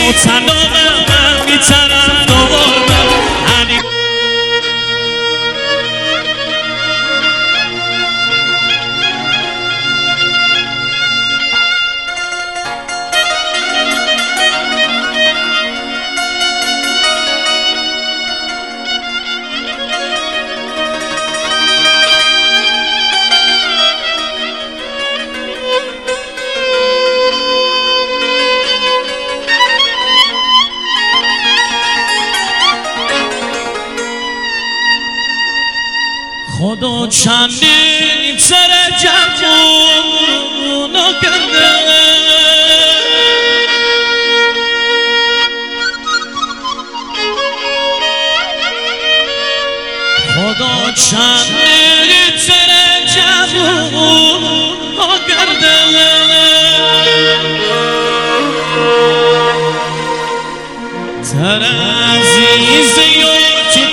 مطلقم بی طرفدارم علی خدا چندین سر جمعونو کرده خدا چندین سر جمعونو کرده تر عزیز یوچی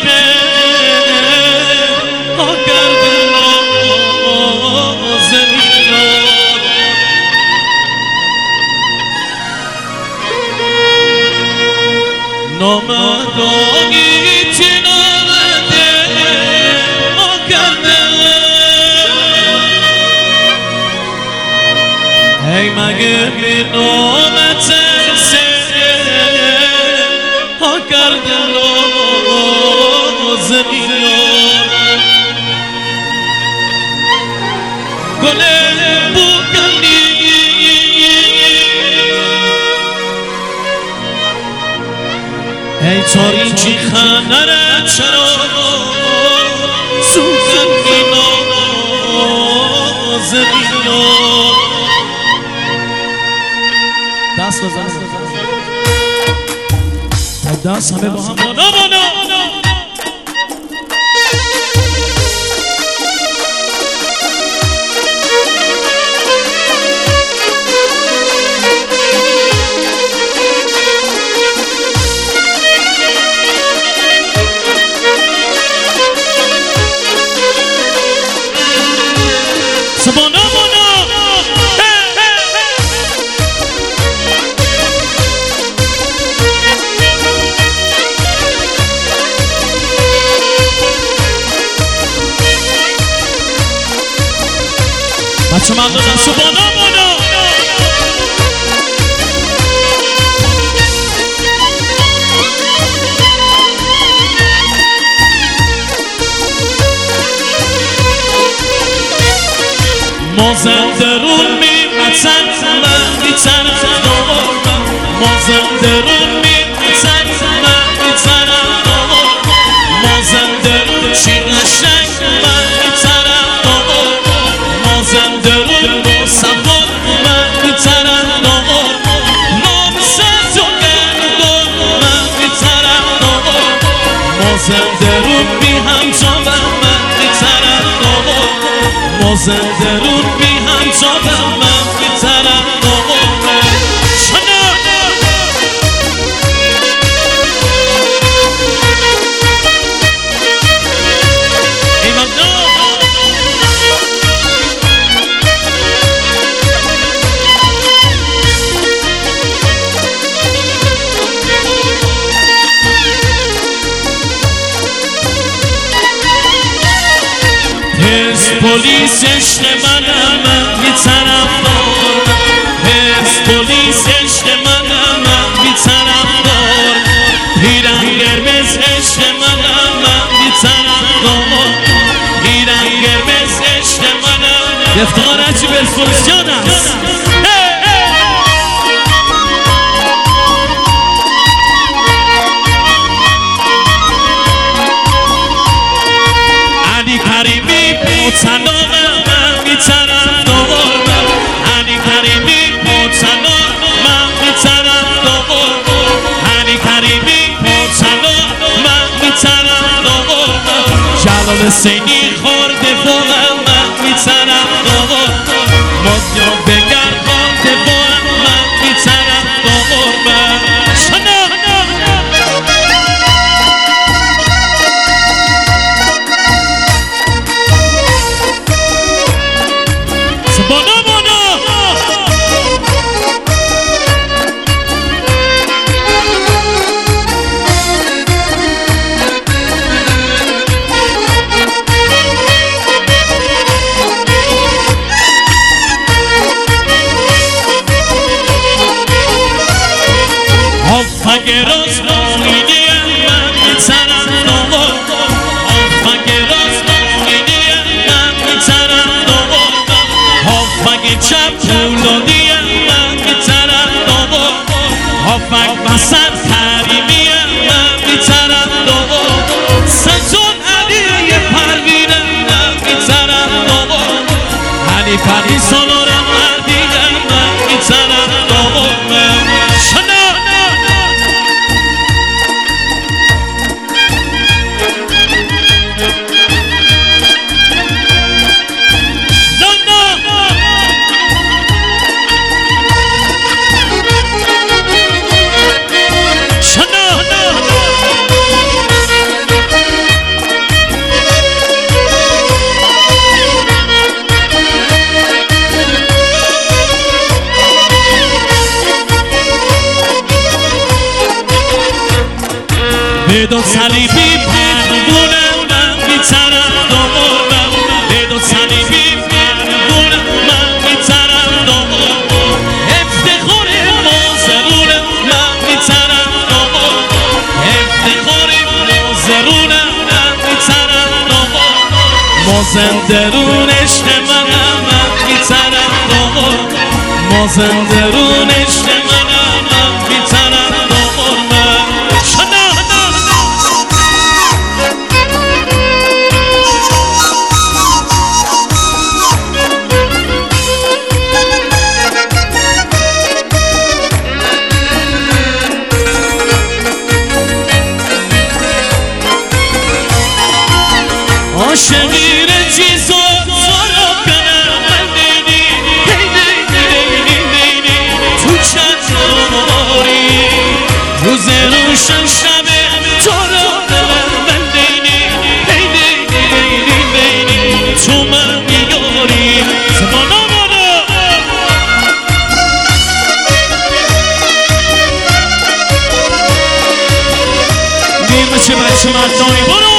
نامدانی چنانده ما کرده ای مگه بی نامت سه ها کرده زمینیان گله بکنی ای تاریکی خندره چرا سوزن اینا زمینیان دست بزن دست همه با هم بانا بچه من دادن سبانا بانا ما زندرون میمتن من بیترم دارم ما زندرون میمتن من بیترم دارم ما زندرون چی قشنگ من بیترم دارم ما زندرون مصفات من بیترم دارم نامسد و گردان من بیترم دارم ما زندرون بی همجامم من بیترم دارم ما زندرون بی همجامم من بیترم دارم پلیس عشق منم من بی طرفدار پلیس عشق منم من بی طرفدار پیرن قرمز عشق منم من بی طرفدار پیرن قرمز عشق منم افتخار عجیب الفروشیان است علی کریمی مطلقم من بی طرفدارم علی کریمی مطلق من بی طرفدارم علی کریمی مطلق من بی طرفدارم جلال حسینی خورده فوقم من بی طرفدارم مازیار بگر خورده فوقم من بی طرفدارم آفک راست آینیم من میترم دوبار آفک راست آینیم من میترم دوبار آفک چپ پولادیم من میترم دوبار آفک وسط حریمیم من میترم دوبار سنجون علی پروینم من میترم دوبار علی پری سالارم مردیدم من میترم دوبار بدون صلیبی پردونم من میترم دوبارم بدون صلیبی پردونم من میترم دوبارم افتخار مازرونم من میترم دوبارم افتخار مازرونم من میترم دوبارم مازندرون عشق منم من میترم دوبارم مازندرون عشق منم من میترم دوبارم عاشقی چیزو زارا کنم من دیدی هی تو چنداری روز روشن شبه تو را کنم من دیدی هی تو من میاری سبانا مانا دیر بچه مردانی برو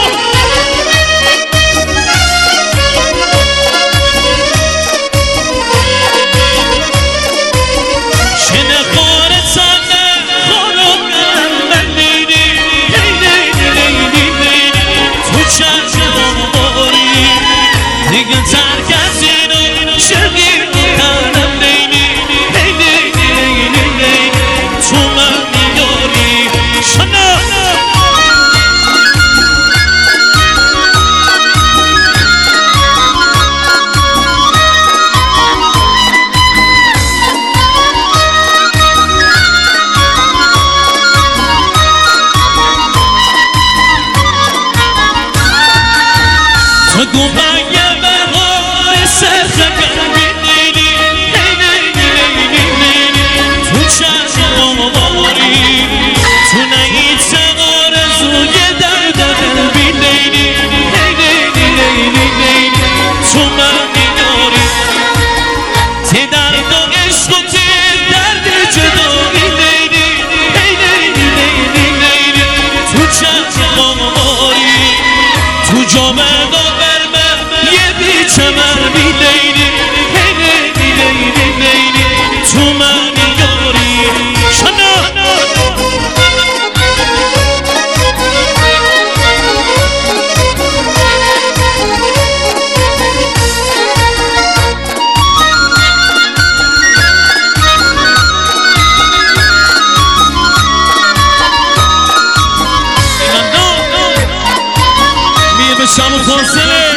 شامو فاصله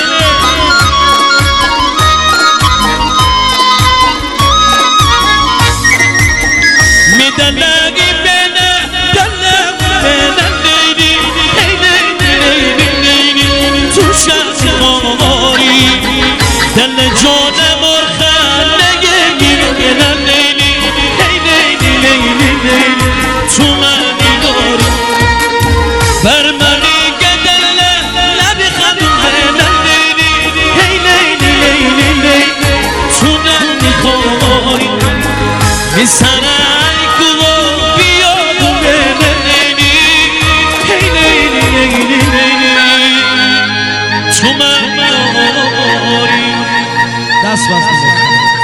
میدلگی بینه دلم لیلی تو شب ماری دل جان مرخانه میبینه لیلی تو منی داری بر منی سرای کو بیاد لیلی تو من دست